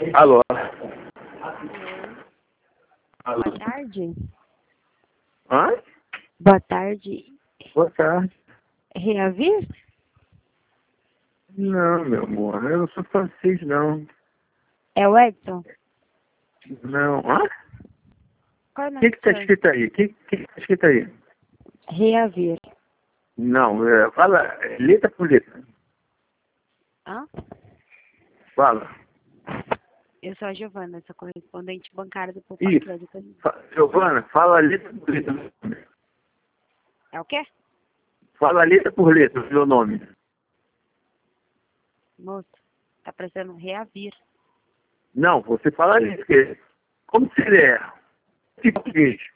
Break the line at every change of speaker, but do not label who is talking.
Alô? Alô?
Boa tarde.
Hã?
Boa tarde.
Boa tarde.
Reavir?
Não, meu amor, eu não sou francês, não.
É o Edson?
Não. Hã?
Qual é o
O
nome
que
do
tá
senhor?
escrito aí? O que tá escrito aí?
Reavir.
Não, fala letra por letra.
Hã?
Fala.
Eu sou a Giovana, sou correspondente bancária do Poupa
Isso.
Crédito.
Giovana, fala letra por letra.
É o quê?
Fala letra por letra, o meu nome.
Moço, tá precisando reavir.
Não, você fala letra. Porque como você é? Em português.